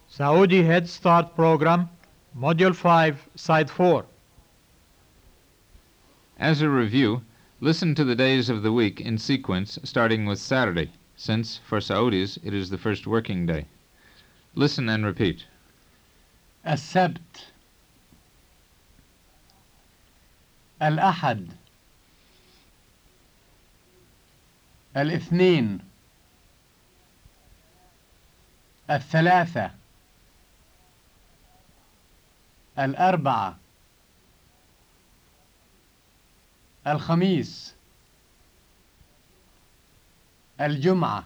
Saudi Head Start Program, Module 5, Side 4. As a review, listen to the days of the week in sequence, starting with Saturday, since, for Saudis, it is the first working day. Listen and repeat. السبت الأحد الاثنين الثلاثة الأربعة الخميس الجمعة.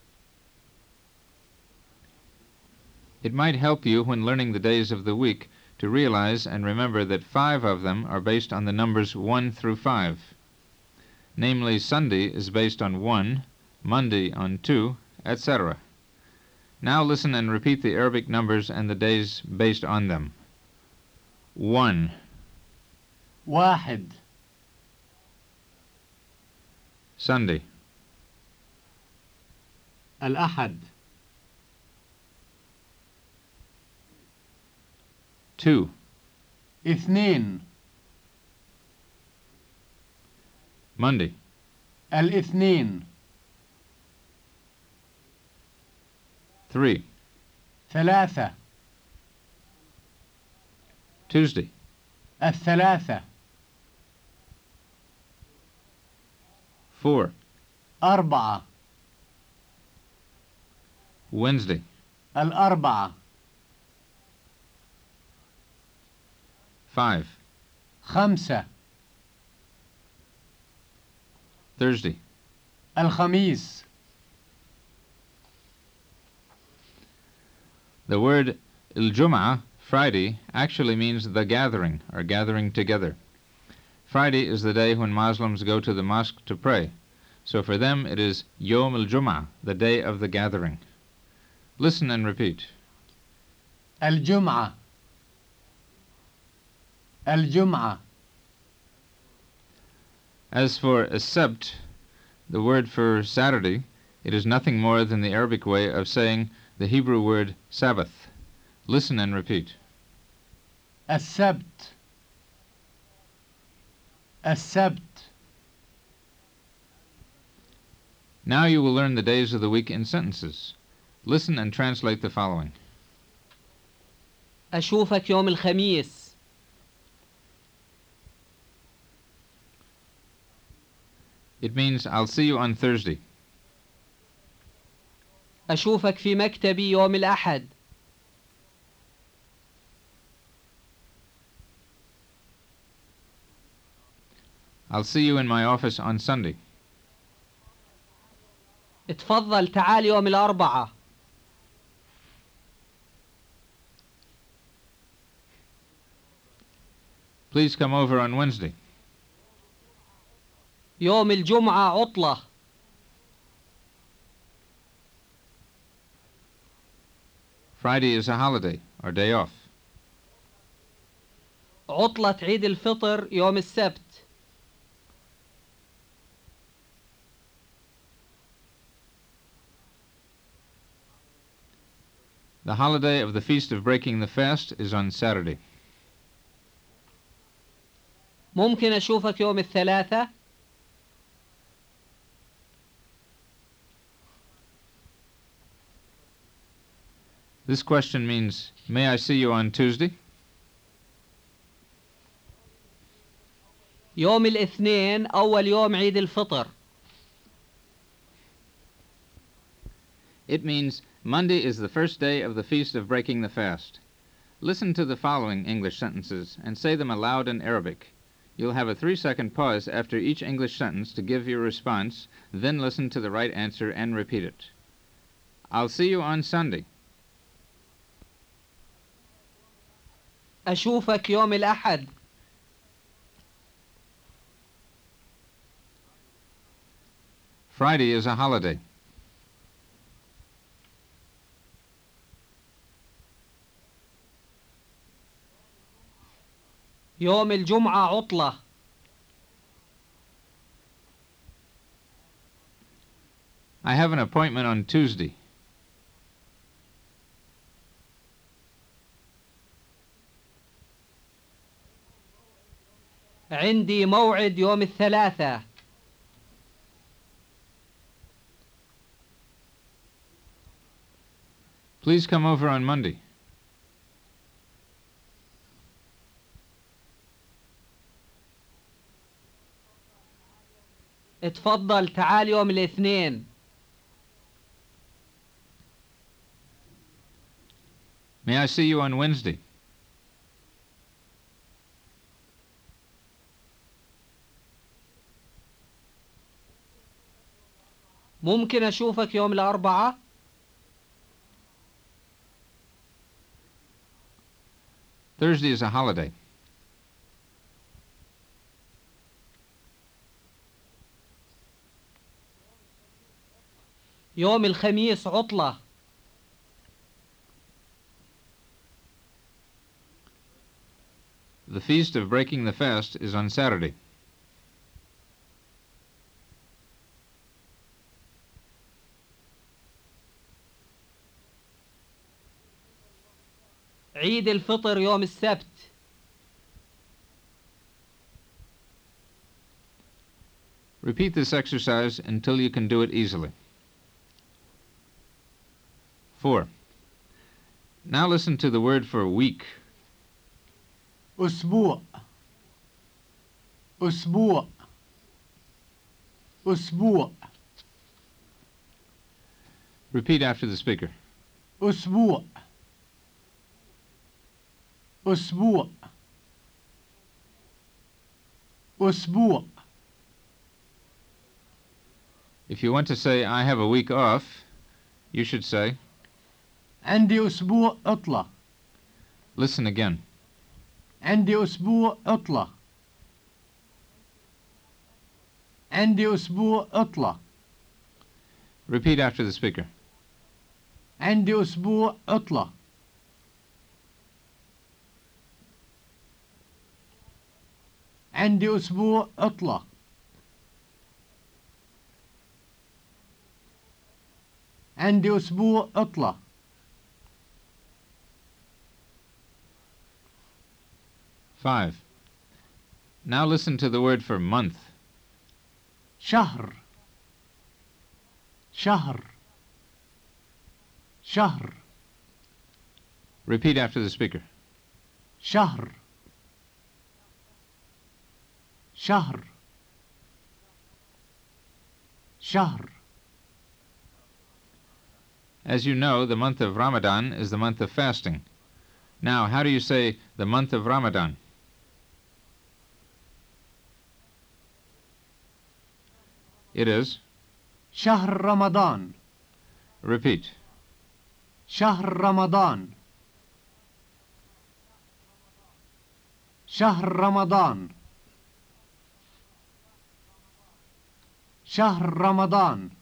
It might help you when learning the days of the week to realize and remember that 5 of them are based on the numbers 1 through 5. Namely, Sunday is based on 1, Monday on 2, etc. Now listen and repeat the Arabic numbers and the days based on them. 1. واحد Sunday. الأحد 2. اثنين Monday. الاثنين 3. ثلاثة Tuesday. الثلاثة 4. أربعة Wednesday. الأربعة 5. خمسة Thursday. الخميس. The word al-Jum'ah, Friday, actually means the gathering, or gathering together. Friday is the day when Muslims go to the mosque to pray, so for them it is Yom al-Jum'ah, the day of the gathering. Listen and repeat. الجمعة الجمعة. As for as-Sabt, the word for Saturday, it is nothing more than the Arabic way of saying the Hebrew word Sabbath. Listen and repeat. السبت السبت. Now you will learn the days of the week in sentences. Listen and translate the following. أشوفك يوم الخميس. It means I'll see you on Thursday. أشوفك في مكتبي يوم الأحد. I'll see you in my office on Sunday. اتفضل تعال يوم الأربعة. Please come over on Wednesday. يوم الجمعة عطلة. Friday is a holiday, or day off. عطلة عيد الفطر يوم السبت. The holiday of the Feast of Breaking the Fast is on Saturday. ممكن أشوفك يوم الثلاثة. This question means, may I see you on Tuesday? يوم الاثنين أول يوم عيد الفطر. It means Monday is the first day of the Feast of Breaking the Fast. Listen to the following English sentences and say them aloud in Arabic. You'll have a 3-second pause after each English sentence to give your response, then listen to the right answer and repeat it. I'll see you on Sunday. أشوفك يوم الأحد. Friday is a holiday. يوم الجمعة عطلة. I have an appointment on Tuesday. عندي موعد يوم الثلاثاء. Please come over on Monday. اتفضل تعال يوم الاثنين. May I see you on Wednesday? ممكن أشوفك يوم الأربعاء؟ Thursday is a holiday. يوم الخميس عطلة. The feast of breaking the fast is on Saturday. عيد الفطر يوم السبت. Repeat this exercise until you can do it easily. 4. Now listen to the word for week. أسبوع أسبوع أسبوع Repeat after the speaker. أسبوع أسبوع أسبوع. If you want to say, I have a week off, you should say, عندي أسبوع عطلة. listen again. عندي أسبوع عطلة. عندي أسبوع عطلة. Repeat after the speaker. عندي أسبوع عطلة. عندي أسبوع عطلة. عندي أسبوع عطلة. Five. Now listen to the word for month. شهر شهر شهر. Repeat after the speaker. شهر شهر شهر. As you know, the month of Ramadan is the month of fasting. Now, how do you say the month of Ramadan? It is. شهر رمضان. Repeat. شهر رمضان. شهر رمضان. شهر رمضان.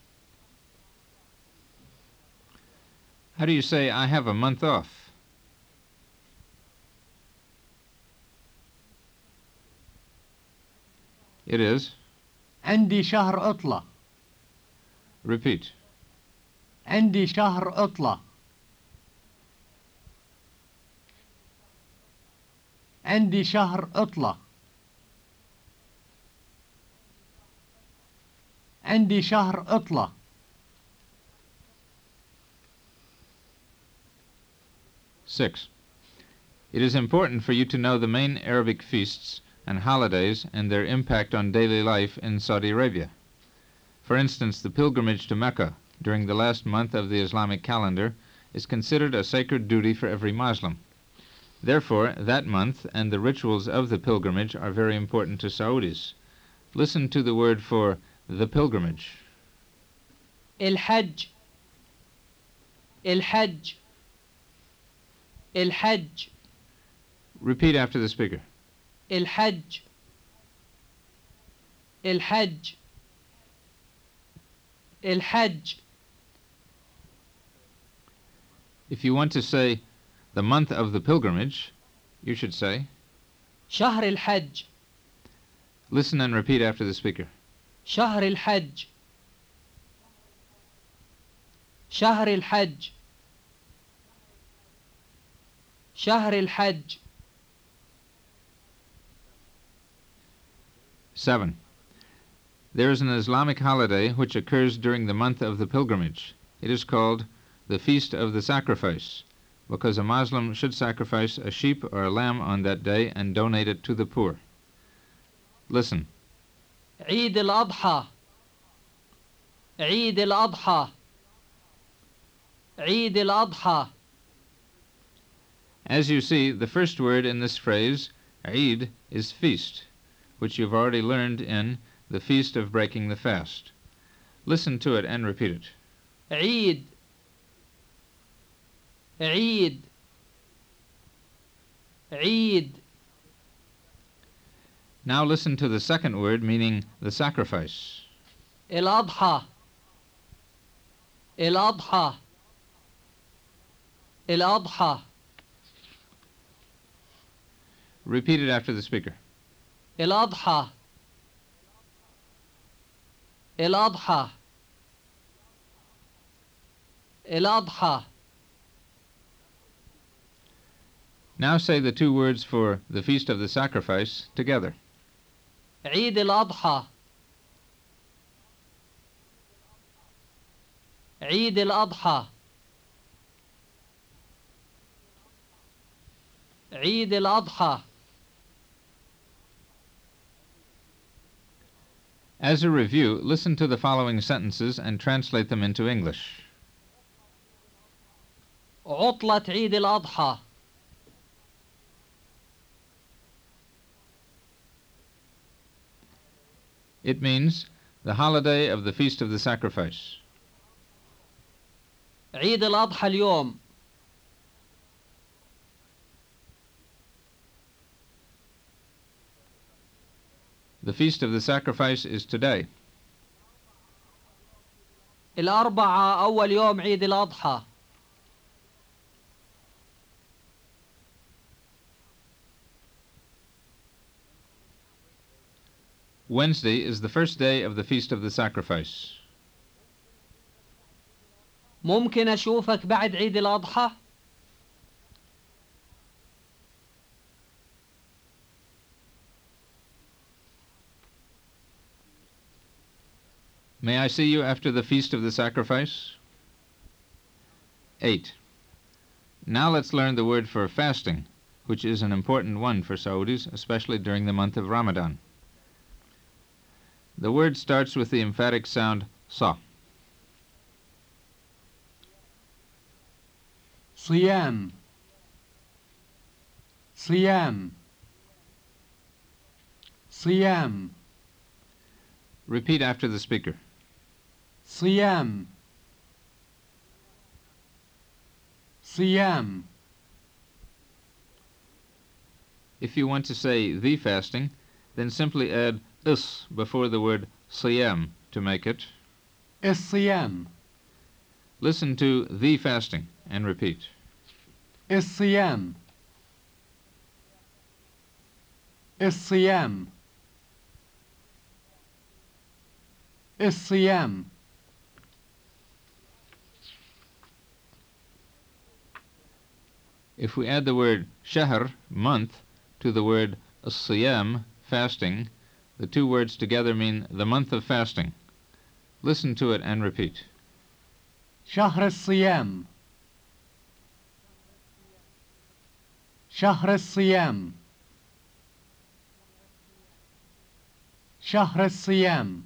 How do you say, I have a month off? It is. عندي شهر عطلة. Repeat. عندي شهر عطلة. عندي شهر عطلة. عندي شهر عطلة. 6. It is important for you to know the main Arabic feasts and holidays and their impact on daily life in Saudi Arabia. For instance, the pilgrimage to Mecca during the last month of the Islamic calendar is considered a sacred duty for every Muslim. Therefore, that month and the rituals of the pilgrimage are very important to Saudis. Listen to the word for the pilgrimage. الحج الحج الحج. Repeat after the speaker. الحج الحج الحج. If you want to say the month of the pilgrimage, you should say, شهر الحج listen and repeat after the speaker. شهر الحج شهر الحج شهر الحج. 7. There is an Islamic holiday which occurs during the month of the pilgrimage. It is called the Feast of the Sacrifice, because a Muslim should sacrifice a sheep or a lamb on that day and donate it to the poor. Listen. عيد الأضحى عيد الأضحى عيد الأضحى. As you see, the first word in this phrase, Eid, is feast, which you've already learned in the Feast of Breaking the Fast. Listen to it and repeat it. عيد عيد عيد. Now listen to the second word, meaning the sacrifice. الأضحى الأضحى الأضحى. Repeat it after the speaker. الأضحى الأضحى الأضحى. Now say the two words for the Feast of the Sacrifice together. عيد الأضحى عيد الأضحى عيد الأضحى. As a review, listen to the following sentences and translate them into English. عطلة عيد الأضحى. It means the holiday of the Feast of the Sacrifice. عيد الأضحى اليوم. The Feast of the Sacrifice is today. الأربعاء أول يوم عيد الأضحى. Wednesday is the first day of the Feast of the Sacrifice. ممكن أشوفك بعد عيد الأضحى؟ May I see you after the Feast of the Sacrifice? 8. Now let's learn the word for fasting, which is an important one for Saudis, especially during the month of Ramadan. The word starts with the emphatic sound sa. صيام صيام صيام Repeat after the speaker. صيام صيام. If you want to say the fasting, then simply add is before the word siyam to make it. الصيام Listen to the fasting and repeat. الصيام الصيام الصيام. If we add the word shahr, month, to the word siyam, fasting, the two words together mean the month of fasting. Listen to it and repeat. شهر الصيام شهر الصيام شهر الصيام.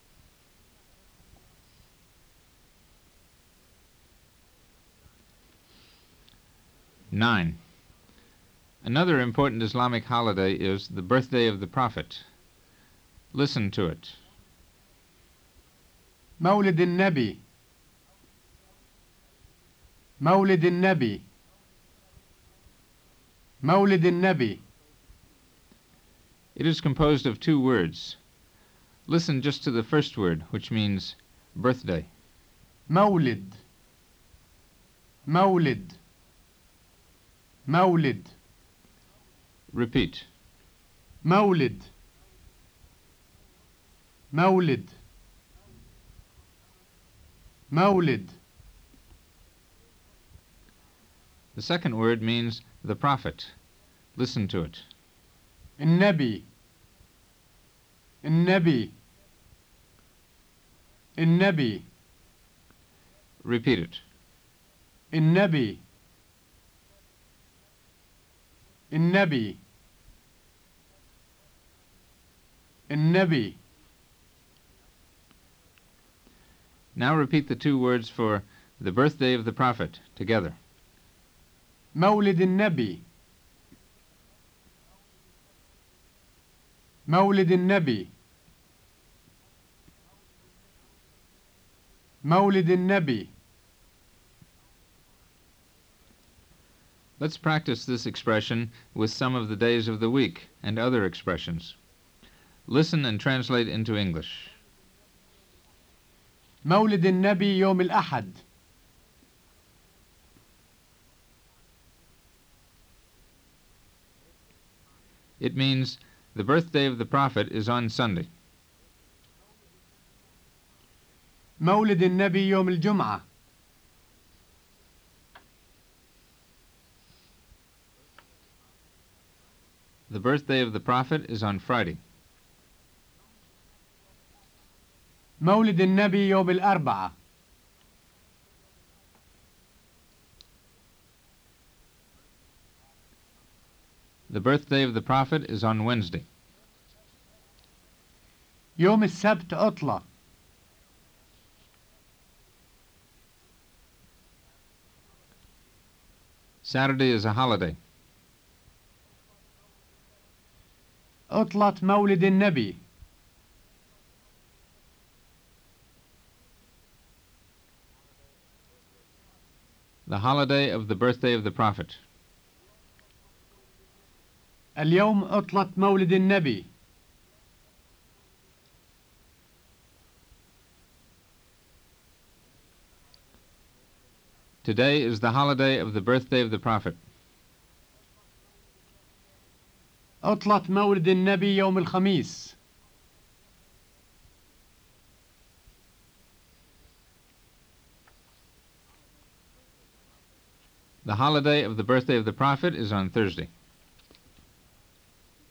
Nine. Another important Islamic holiday is the birthday of the Prophet. Listen to it. مولد النبي مولد النبي مولد النبي. It is composed of two words. Listen just to the first word, which means birthday. مولد مولد مولد. Repeat. مولد مولد مولد. The second word means the Prophet. Listen to it. النبي النبي النبي Repeat it. النبي النبي النبي. Now repeat the two words for the birthday of the Prophet together. مولد النبي مولد النبي مولد النبي. Let's practice this expression with some of the days of the week and other expressions. Listen and translate into English. مولد النبي يوم الأحد. It means the birthday of the Prophet is on Sunday. مولد النبي يوم الجمعة. The birthday of the Prophet is on Friday. مولد النبي يوم الأربعاء. The birthday of the Prophet is on Wednesday. يوم السبت عطلة. Saturday is a holiday. عطلة مولد النبي. The holiday of the birthday of the Prophet. اليوم عطلة مولد النبي. Today is the holiday of the birthday of the Prophet. عطلة مولد النبي يوم الخميس. The holiday of the birthday of the Prophet is on Thursday.